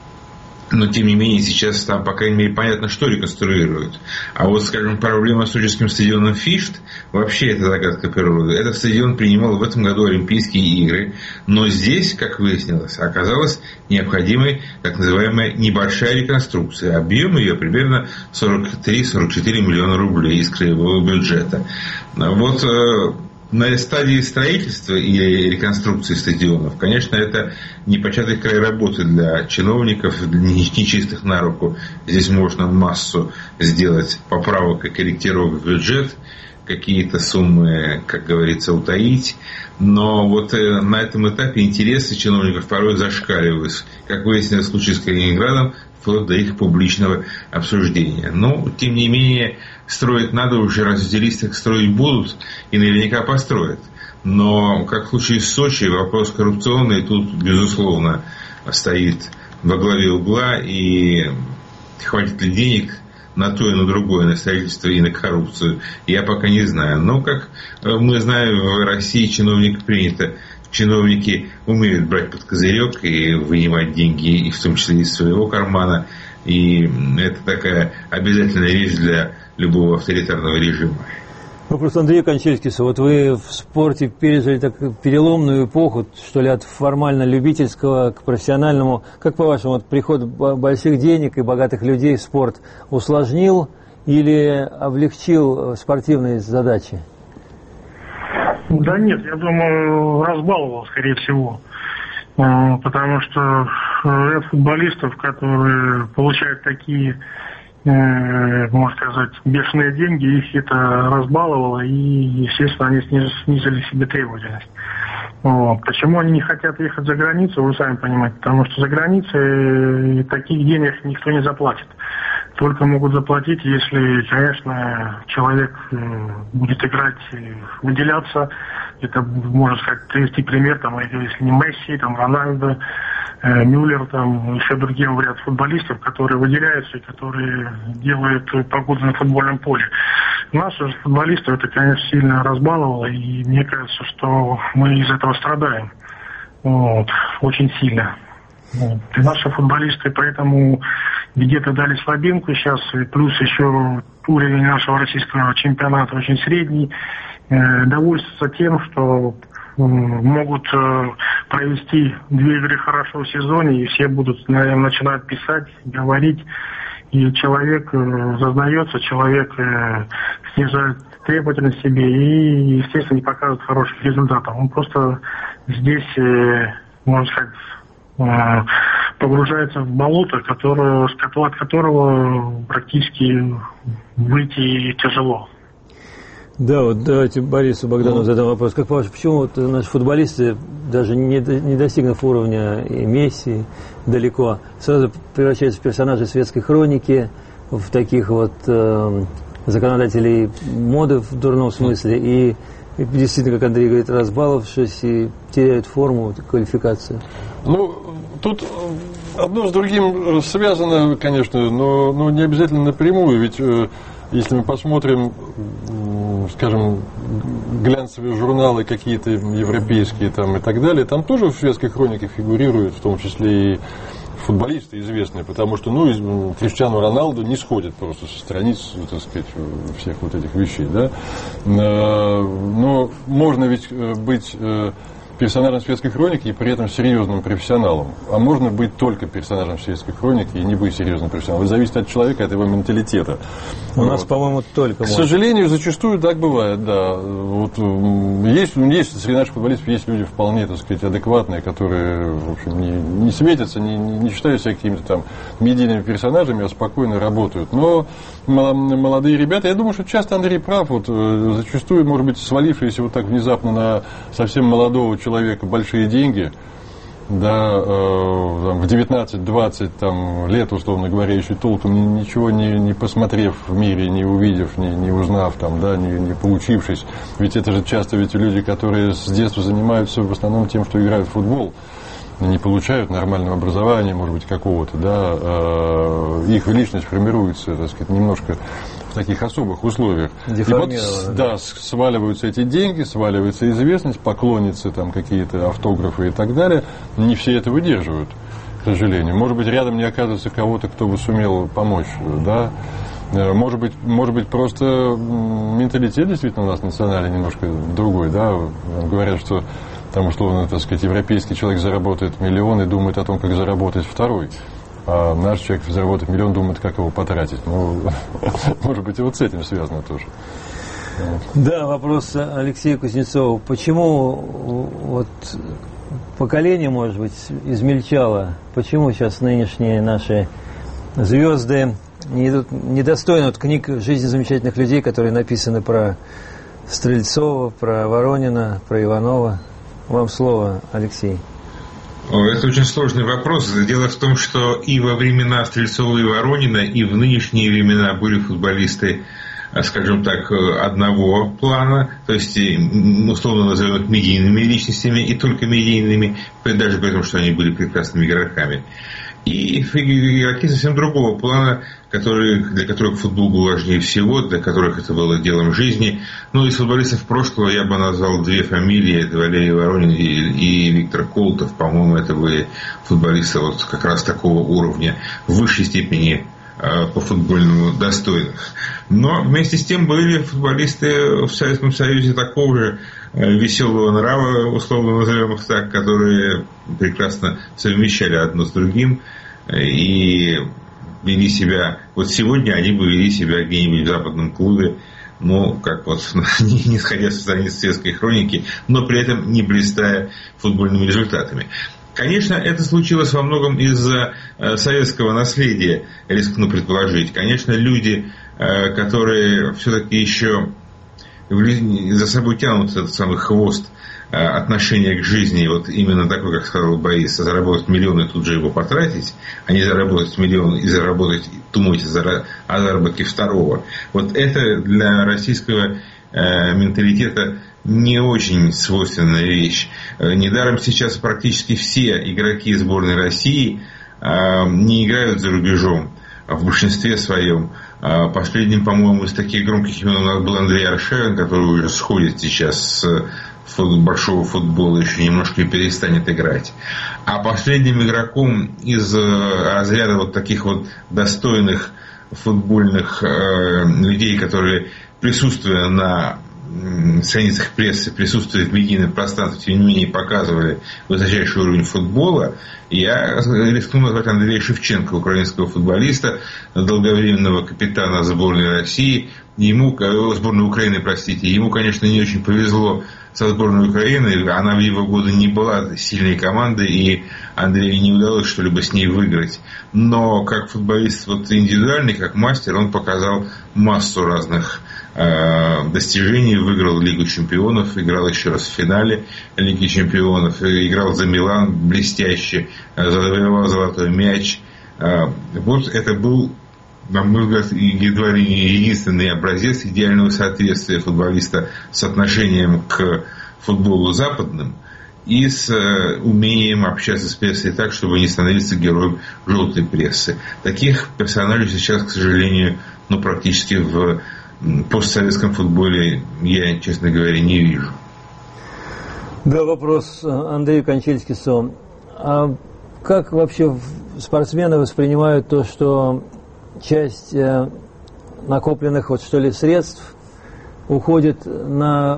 Но, тем не менее, сейчас там, по крайней мере, понятно, что реконструируют. А вот, скажем, проблема с сочинским стадионом «Фишт», вообще это загадка природы. Этот стадион принимал в этом году Олимпийские игры. Но здесь, как выяснилось, оказалась необходимой так называемая небольшая реконструкция. Объем ее примерно сорок три - сорок четыре миллиона рублей из краевого бюджета. Вот на стадии строительства или реконструкции стадионов, конечно, это непочатый край работы для чиновников, для нечистых на руку. Здесь можно массу сделать поправок и корректировок в бюджет, какие-то суммы, как говорится, утаить. Но вот на этом этапе интересы чиновников порой зашкаливают. Как выяснилось в случае с Калининградом, вплоть до их публичного обсуждения. Но, тем не менее, строить надо уже, раз взялись, так строить будут и наверняка построят. Но, как в случае с Сочи, вопрос коррупционный тут, безусловно, стоит во главе угла. И хватит ли денег на то и на другое, на строительство и на коррупцию, я пока не знаю. Но, как мы знаем, в России чиновник принято. Чиновники умеют брать под козырек и вынимать деньги, и в том числе из своего кармана. И это такая обязательная вещь для любого авторитарного режима. Вопрос Андрея Кончельскиса. Вот вы в спорте пережили так переломную эпоху, что ли, от формально любительского к профессиональному. Как по-вашему, вот приход больших денег и богатых людей в спорт усложнил или облегчил спортивные задачи? Да нет, я думаю, разбаловал, скорее всего. Потому что ряд футболистов, которые получают такие, можно сказать, бешеные деньги, их это разбаловало, и, естественно, они снизили себе требовательность. Вот. Почему они не хотят ехать за границу, вы сами понимаете, потому что за границей таких денег никто не заплатит. Только могут заплатить, если, конечно, человек будет играть, выделяться. Это, можно сказать, привести пример, там, если не Месси, там, Рональдо, э, Мюллер, там, еще другим ряд футболистов, которые выделяются и которые делают погоду на футбольном поле. Наши же футболисты это, конечно, сильно разбаловало, и мне кажется, что мы из этого страдаем. Вот, очень сильно. Вот. И наши футболисты поэтому где-то дали слабинку сейчас, и плюс еще уровень нашего российского чемпионата очень средний. Э, довольствуются тем, что э, могут э, провести две игры хорошо в сезоне, и все будут, наверное, начинать писать, говорить, и человек э, зазнается, человек э, снижает требовательность себе и, естественно, не показывает хороших результатов. Он просто здесь, э, можно сказать, погружается в болото, которое, от которого практически выйти тяжело. Да, вот давайте Борису Богдану задам вопрос. Как по-вашему, почему вот наши футболисты, даже не, не достигнув уровня и Месси далеко, сразу превращаются в персонажей светской хроники, в таких вот э, законодателей моды в дурном смысле, и, и действительно, как Андрей говорит, разбаловавшись и теряют форму, квалификацию? Ну, тут одно с другим связано, конечно, но, но не обязательно напрямую, ведь э, если мы посмотрим, скажем, глянцевые журналы какие-то европейские там и так далее, там тоже в светской хронике фигурируют, в том числе и футболисты известные, потому что, ну, Криштиану Роналду не сходит просто со страниц, так сказать, всех вот этих вещей, да. Но можно ведь быть персонажем светской хроники и при этом серьезным профессионалом. А можно быть только персонажем светской хроники и не быть серьезным профессионалом. Это зависит от человека, от его менталитета. У вот. нас, по-моему, только К можно. сожалению, зачастую так бывает, да. Вот, есть, есть среди наших футболистов есть люди вполне, так сказать, адекватные, которые, в общем, не, не светятся, не, не считают себя какими-то там медийными персонажами, а спокойно работают. Но молодые ребята, я думаю, что часто Андрей прав, вот, зачастую, может быть, свалившиеся вот так внезапно на совсем молодого человека большие деньги, да, э, в девятнадцать-двадцать там, лет, условно говоря, еще толком ни, ничего не, не посмотрев в мире, не увидев, не, не узнав, там, да, не, не поучившись. Ведь это же часто ведь люди, которые с детства занимаются в основном тем, что играют в футбол, не получают нормального образования, может быть, какого-то, да, э, их личность формируется, так сказать, немножко в таких особых условиях. И вот, да, сваливаются эти деньги, сваливается известность, поклонницы, там, какие-то автографы и так далее. Не все это выдерживают, к сожалению. Может быть, рядом не оказывается кого-то, кто бы сумел помочь, да. Может быть, может быть, просто менталитет действительно у нас национальный немножко другой, да. Говорят, что там, условно, так сказать, европейский человек заработает миллион и думает о том, как заработать второй. А наш человек заработает миллион, думает, как его потратить. Ну, может быть, и вот с этим связано тоже. Да, вопрос Алексею Кузнецову. Почему вот поколение, может быть, измельчало? Почему сейчас нынешние наши звезды не идут, недостойны от книг жизни замечательных людей, которые написаны про Стрельцова, про Воронина, про Иванова? Вам слово, Алексей. Это очень сложный вопрос. Дело в том, что и во времена Стрельцова и Воронина, и в нынешние времена были футболисты, скажем так, одного плана, то есть, условно назовем их медийными личностями, и только медийными, даже при том, что они были прекрасными игроками. И игроки совсем другого плана, которые, для которых футбол был важнее всего, для которых это было делом жизни. Ну, из футболистов прошлого я бы назвал две фамилии, это Валерий Воронин и, и Виктор Колотов. По-моему, это были футболисты вот как раз такого уровня, в высшей степени по-футбольному достойных. Но вместе с тем были футболисты в Советском Союзе такого же веселого нрава, условно назовем их так, которые прекрасно совмещали одно с другим и вели себя, вот сегодня они бы вели себя где-нибудь в западном клубе, ну, как вот, не, не сходя со страниц светской хроники, но при этом не блистая футбольными результатами. Конечно, это случилось во многом из-за советского наследия, рискну предположить. Конечно, люди, которые все-таки еще за собой тянут этот самый хвост отношения к жизни, вот именно такой, как сказал Борис, заработать миллион и тут же его потратить, а не заработать миллион и заработать, думать о заработке второго. Вот это для российского менталитета не очень свойственная вещь. Недаром сейчас практически все игроки сборной России не играют за рубежом в большинстве своем. Последним, по-моему, из таких громких имен у нас был Андрей Аршавин, который уже сходит сейчас с большого футбола, еще немножко и перестанет играть. А последним игроком из разряда вот таких вот достойных футбольных людей, которые, присутствуя на страницах прессы, присутствуя в медийном пространстве, тем не менее показывали высочайший уровень футбола, я рискну назвать Андрея Шевченко, украинского футболиста, долговременного капитана сборной России, ему, сборной Украины, простите, ему, конечно, не очень повезло со сборной Украины, она в его годы не была сильной командой, и Андрею не удалось что-либо с ней выиграть. Но как футболист вот индивидуальный, как мастер, он показал массу разных э, достижений, выиграл Лигу чемпионов, играл еще раз в финале Лиги чемпионов, играл за Милан блестяще, завоевал золотой мяч. Э, вот это был, на мой взгляд, едва ли не единственный образец идеального соответствия футболиста с отношением к футболу западным и с умением общаться с прессой так, чтобы не становиться героем желтой прессы. Таких персонажей сейчас, к сожалению, ну, практически в постсоветском футболе я, честно говоря, не вижу. Да, вопрос Андрею Кончельскису. А как вообще спортсмены воспринимают то, что часть э, накопленных вот что ли средств уходит на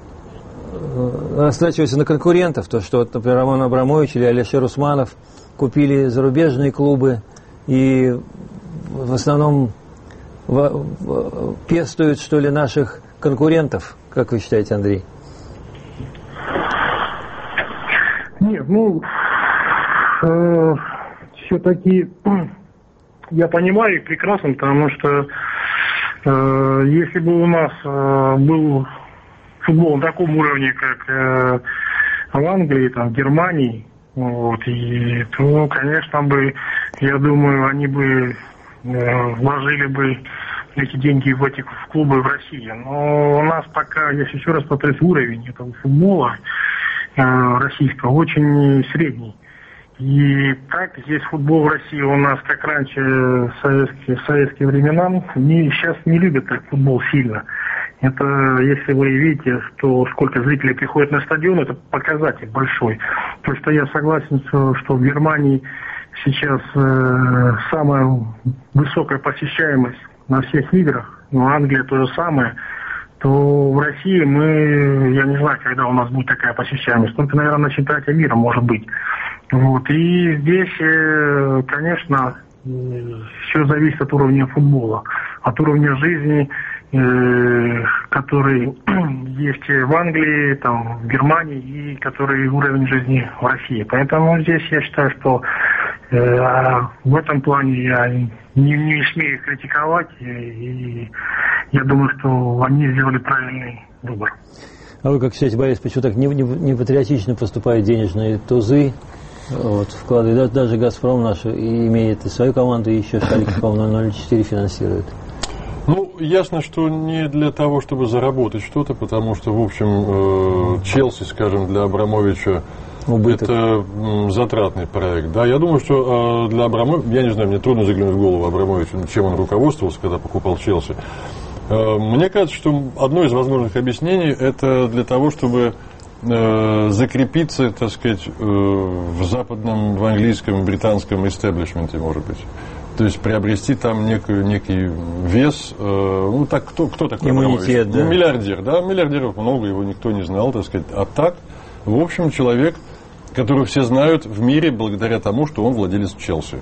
э, растрачивается на конкурентов, то что, вот, например, Роман Абрамович или Алишер Усманов купили зарубежные клубы и в основном в, в, пестуют что ли наших конкурентов, как вы считаете, Андрей? Нет, ну э, все-таки я понимаю их прекрасно, потому что э, если бы у нас э, был футбол на таком уровне, как э, в Англии, там, в Германии, вот, и, то, конечно, бы, я думаю, они бы э, вложили бы эти деньги в эти в клубы в России. Но у нас пока, если еще раз повторюсь, уровень этого футбола э, российского очень средний. И так, здесь футбол в России у нас, как раньше, в советские, в советские времена, не, сейчас не любят так футбол сильно. Это, если вы видите, что сколько зрителей приходят на стадион, это показатель большой. То, что я согласен, что, что в Германии сейчас э, самая высокая посещаемость на всех играх, но Англия то же самое, то в России мы, я не знаю, когда у нас будет такая посещаемость, только, наверное, на чемпионате мира, может быть. Вот. И здесь, конечно, все зависит от уровня футбола, от уровня жизни, который есть в Англии, там, в Германии, и который уровень жизни в России. Поэтому здесь я считаю, что э, в этом плане я не, не смею их критиковать, и, и я думаю, что они сделали правильный выбор. А вы как считаете, Борис, почему так не, не, не патриотично поступают денежные тузы? Вот, вкладывают, даже «Газпром» наш и имеет и свою команду, и еще Шальке, по-моему, ноль четыре финансирует. Ну, ясно, что не для того, чтобы заработать что-то, потому что, в общем, э, Челси, скажем, для Абрамовича убыток. Это м, затратный проект. Да, я думаю, что э, для Абрамовича, я не знаю, мне трудно заглянуть в голову Абрамовичу, чем он руководствовался, когда покупал Челси. Э, мне кажется, что одно из возможных объяснений это для того, чтобы э, закрепиться, так сказать, э, в западном, в английском, британском истеблишменте, может быть. То есть приобрести там некий, некий вес. Э, ну, так кто, кто такой иммунитет, Абрамович? Да. Ну, миллиардер, да, миллиардеров много, его никто не знал, так сказать. А так, в общем, человек, которого все знают в мире благодаря тому, что он владелец Челси.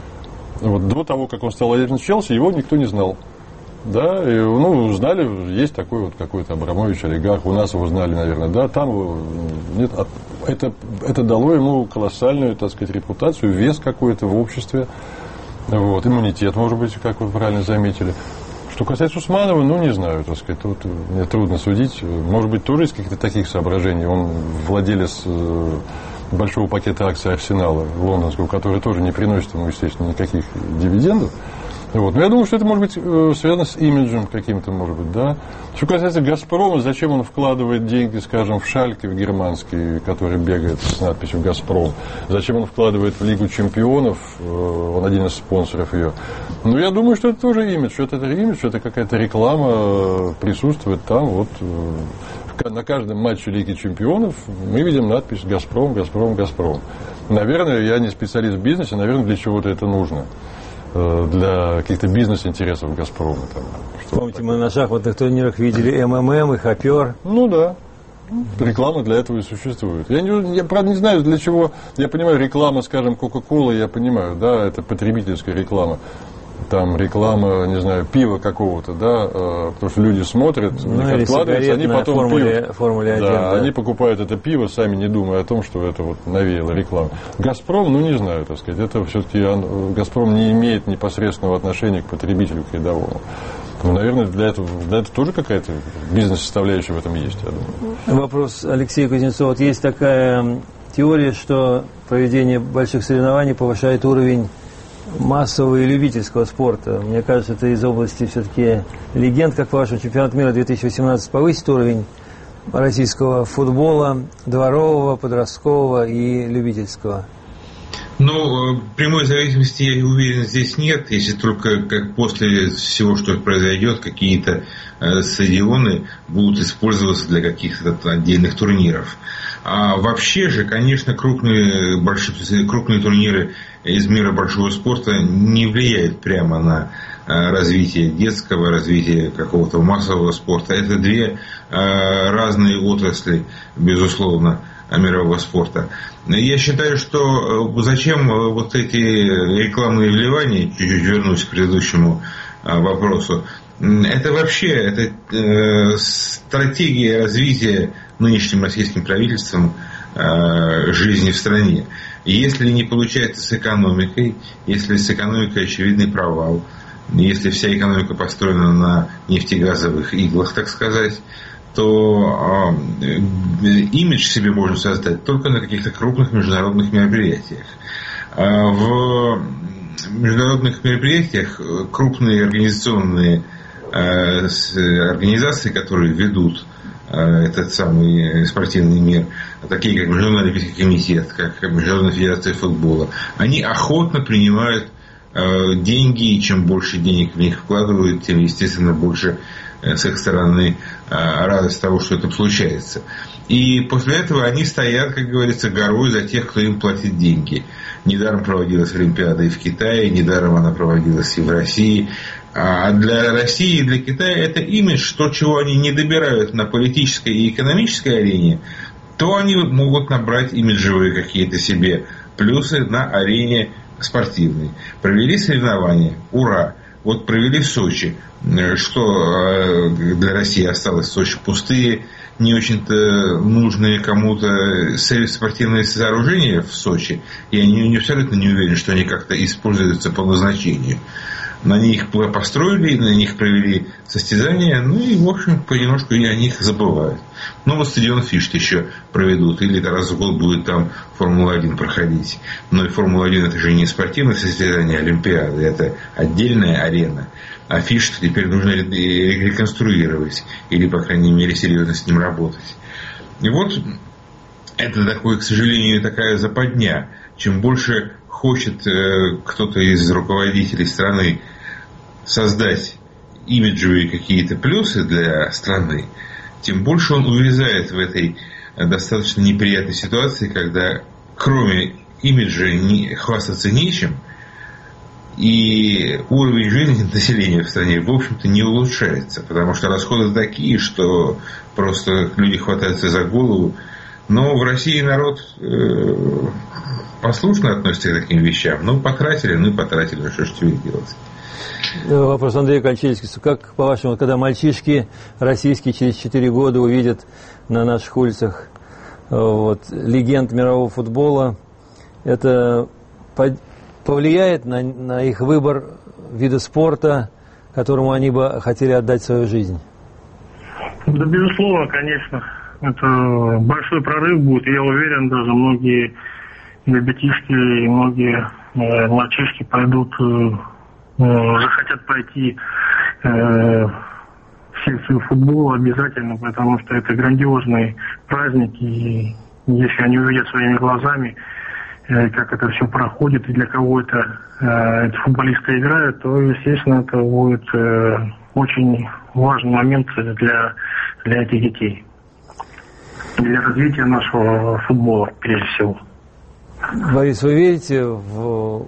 Вот до того, как он стал владельцем Челси, его никто не знал. Да, и, ну, знали, есть такой вот какой-то Абрамович, олигарх, у нас его знали, наверное, да, там его нет, это, это дало ему колоссальную, так сказать, репутацию, вес какой-то в обществе, вот, иммунитет, может быть, как вы правильно заметили. Что касается Усманова, ну, не знаю, так сказать, тут мне трудно судить, может быть, тоже из каких-то таких соображений, он владелец большого пакета акций Арсенала лондонского, который тоже не приносит ему, естественно, никаких дивидендов. Вот. Но я думаю, что это может быть связано с имиджем каким-то, может быть, да. Что касается «Газпрома», зачем он вкладывает деньги, скажем, в Шальке, в германский, который бегает с надписью «Газпром», зачем он вкладывает в Лигу чемпионов, он один из спонсоров ее. Ну, я думаю, что это тоже имидж, что это, это имидж, что это какая-то реклама присутствует там, вот, на каждом матче Лиги чемпионов мы видим надпись «Газпром, Газпром, Газпром». Наверное, я не специалист в бизнесе, наверное, для чего-то это нужно. Для каких-то бизнес-интересов «Газпрома». Там, помните, мы на шахматных турнирах видели эм эм эм и хоппер. Ну да. Реклама для этого и существует. Я, не, я, правда, не знаю, для чего. Я понимаю, реклама, скажем, Кока-Колы, я понимаю, да, это потребительская реклама. Там реклама, не знаю, пива какого-то, да, потому что люди смотрят, ну, у них откладывается, они потом формуле, пиво, формуле один, да, да. они покупают это пиво, сами не думая о том, что это вот навеяло рекламу. «Газпром», ну, не знаю, так сказать, это все-таки «Газпром» не имеет непосредственного отношения к потребителю, к рядовому. Ну, наверное, для этого, для этого тоже какая-то бизнес-составляющая в этом есть, я думаю. Вопрос Алексея Кузнецова. Вот есть такая теория, что проведение больших соревнований повышает уровень массового и любительского спорта. Мне кажется, это из области все-таки легенд, как по-вашему, чемпионат мира две тысячи восемнадцать повысит уровень российского футбола, дворового, подросткового и любительского? Ну, прямой зависимости, я уверен, здесь нет, если только как после всего, что произойдет, какие-то э, стадионы будут использоваться для каких-то отдельных турниров. А вообще же, конечно, крупные, большие, крупные турниры из мира большого спорта не влияют прямо на развитие детского, развитие какого-то массового спорта. Это две разные отрасли, безусловно, мирового спорта. Я считаю, что зачем вот эти рекламные вливания, чуть-чуть вернусь к предыдущему вопросу, это вообще это стратегия развития нынешним российским правительством жизни в стране. И если не получается с экономикой, если с экономикой очевидный провал, если вся экономика построена на нефтегазовых иглах, так сказать, то э, имидж себе можно создать только на каких-то крупных международных мероприятиях. Э, в международных мероприятиях крупные организационные э, организации, которые ведут этот самый спортивный мир, такие как Международный олимпийский комитет, как Международная федерация футбола, они охотно принимают э, деньги, и чем больше денег в них вкладывают, тем, естественно, больше э, с их стороны э, радость того, что это случается. И после этого они стоят, как говорится, горой за тех, кто им платит деньги. Недаром проводилась Олимпиада и в Китае, недаром она проводилась и в России. А для России и для Китая это имидж, то, чего они не добирают на политической и экономической арене, то они могут набрать имиджевые какие-то себе плюсы на арене спортивной. Провели соревнования, ура! Вот провели в Сочи, что для России осталось в Сочи? Пустые, не очень-то нужные кому-то спортивные сооружения в Сочи. Я не, не абсолютно не уверен, что они как-то используются по назначению. На них построили, на них провели состязания, ну и, в общем, понемножку и о них забывают. Ну, вот стадион Фишт еще проведут, или раз в год будет там Формула один проходить. Но и Формула один это же не спортивное состязание, Олимпиады, это отдельная арена. А Фишт теперь нужно реконструировать, или, по крайней мере, серьезно с ним работать. И вот это такое, к сожалению, такая западня. Чем больше хочет э, кто-то из руководителей страны создать имиджевые какие-то плюсы для страны, тем больше он увязает в этой достаточно неприятной ситуации, когда кроме имиджа не, хвастаться нечем, и уровень жизни населения в стране, в общем-то, не улучшается, потому что расходы такие, что просто люди хватаются за голову. Но в России народ э, послушно относится к таким вещам. Ну, потратили, ну и потратили, что ж теперь делать. Вопрос Андрею Кончельскому. Как, по-вашему, когда мальчишки российские через четыре года увидят на наших улицах вот, легенд мирового футбола, это повлияет на, на их выбор вида спорта, которому они бы хотели отдать свою жизнь? Да, безусловно, конечно. Это большой прорыв будет. Я уверен, даже многие ребятишки и многие э, мальчишки пойдут, э, захотят пойти э, в секцию футбола обязательно, потому что это грандиозный праздник. И если они увидят своими глазами, как это все проходит, и для кого это, э, футболисты играют, то, естественно, это будет э, очень важный момент для, для этих детей. Для развития нашего футбола, прежде всего. Борис, вы верите в,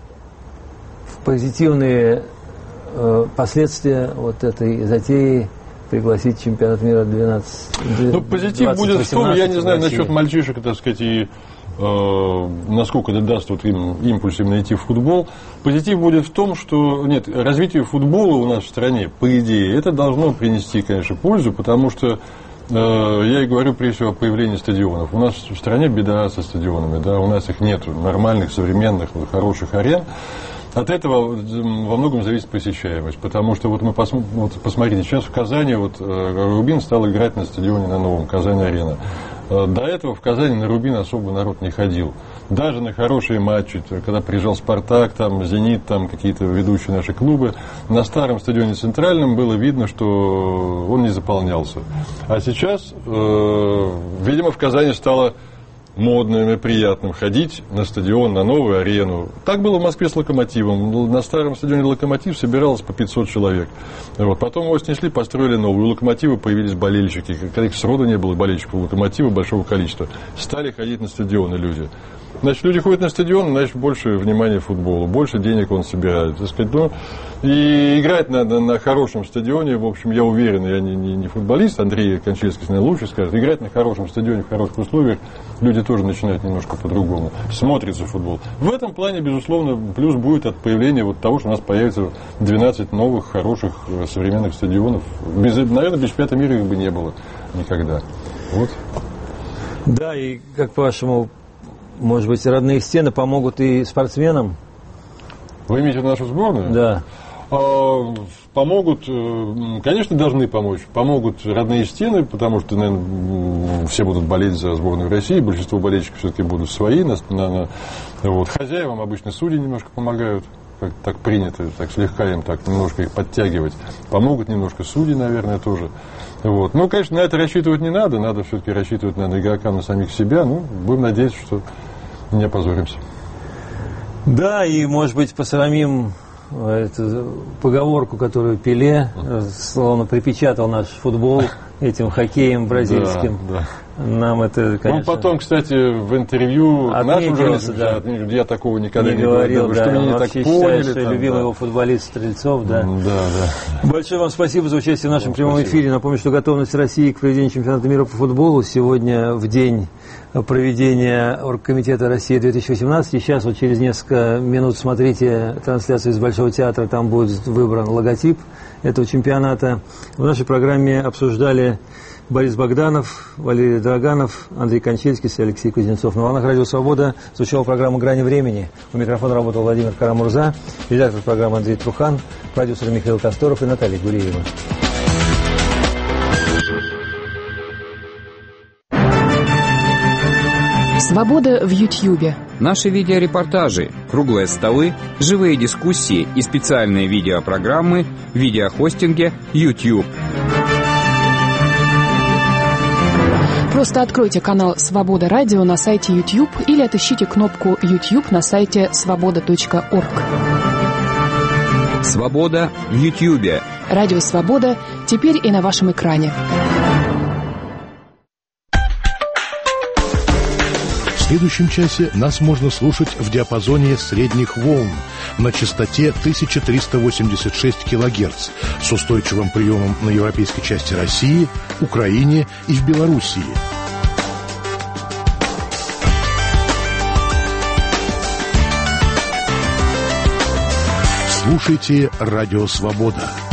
в позитивные э, последствия вот этой затеи пригласить чемпионат мира двенадцать? Ну, позитив будет в том, я не знаю, насчет мальчишек, так сказать, и э, насколько это даст вот им импульс именно идти в футбол. Позитив будет в том, что нет, развитие футбола у нас в стране, по идее, это должно принести, конечно, пользу, потому что э, я и говорю прежде всего о появлении стадионов. У нас в стране беда со стадионами, да, у нас их нет нормальных, современных, хороших арен. От этого во многом зависит посещаемость, потому что вот мы пос, вот посмотрите, сейчас в Казани вот Рубин стал играть на стадионе на новом, Казань-Арена. До этого в Казани на Рубин особо народ не ходил. Даже на хорошие матчи, когда приезжал Спартак, там, Зенит, там какие-то ведущие наши клубы, на старом стадионе Центральном было видно, что он не заполнялся. А сейчас, э, видимо, в Казани стало модным и приятным ходить на стадион, на новую арену. Так было в Москве с Локомотивом. На старом стадионе Локомотив собиралось по пятьсот человек. Вот. Потом его снесли, построили новую. У Локомотива появились болельщики. Когда их сроду не было болельщиков у Локомотива большого количества. Стали ходить на стадионы люди. Значит, люди ходят на стадион, значит, больше внимания футболу, больше денег он собирает. Так сказать, ну, и играть на, на, на хорошем стадионе, в общем, я уверен, я не, не, не футболист, Андрей Кончельский, наверное, лучше скажет, играть на хорошем стадионе, в хороших условиях, люди тоже начинают немножко по-другому. Смотрится футбол. В этом плане, безусловно, плюс будет от появления вот того, что у нас появится двенадцать новых, хороших, современных стадионов. Без, наверное, без чемпионата мира их бы не было никогда. Вот. Да, и как по-вашему, может быть, родные стены помогут и спортсменам? Вы имеете в виду нашу сборную? Да. Помогут, конечно, должны помочь. Помогут родные стены, потому что, наверное, все будут болеть за сборную России. Большинство болельщиков все-таки будут свои. На, на, вот. Хозяевам обычно судьи немножко помогают. Как так принято, так слегка им так немножко их подтягивать. Помогут немножко судьи, наверное, тоже. Вот. Ну, конечно, на это рассчитывать не надо. Надо все-таки рассчитывать на игрокам, на самих себя. Ну, будем надеяться, что не опозоримся. Да, и, может быть, посрамим эту поговорку, которую Пеле словно припечатал наш футбол этим хоккеем бразильским. Да, да. Нам это, конечно... Он потом, кстати, в интервью нашим журналистам, да, я такого никогда не, не говорил, да, что меня не так поняли. Считает, что любимый да. его футболист Стрельцов, да. Да, да. Большое вам спасибо за участие в нашем вам прямом спасибо. эфире. Напомню, что готовность России к проведению чемпионата мира по футболу сегодня в день проведения Оргкомитета России две тысячи восемнадцать. И сейчас вот через несколько минут смотрите трансляцию из Большого театра, там будет выбран логотип этого чемпионата. В нашей программе обсуждали Борис Богданов, Валерий Драганов, Андрей Кончельский и Алексей Кузнецов. На волнах Радио Свобода звучала программа «Грани времени». У микрофона работал Владимир Карамурза, редактор программы Андрей Трухан, продюсер Михаил Косторов и Наталья Гуреева. Свобода в Ютьюбе. Наши видеорепортажи, круглые столы, живые дискуссии и специальные видеопрограммы в видеохостинге YouTube. Просто откройте канал «Свобода Радио» на сайте YouTube или отыщите кнопку YouTube на сайте свобода точка орг. Свобода в Ютьюбе. Радио «Свобода» теперь и на вашем экране. следующем часе нас можно слушать в диапазоне средних волн на частоте тысяча триста восемьдесят шесть килогерц с устойчивым приемом на европейской части России, Украине и в Белоруссии. Слушайте «Радио Свобода».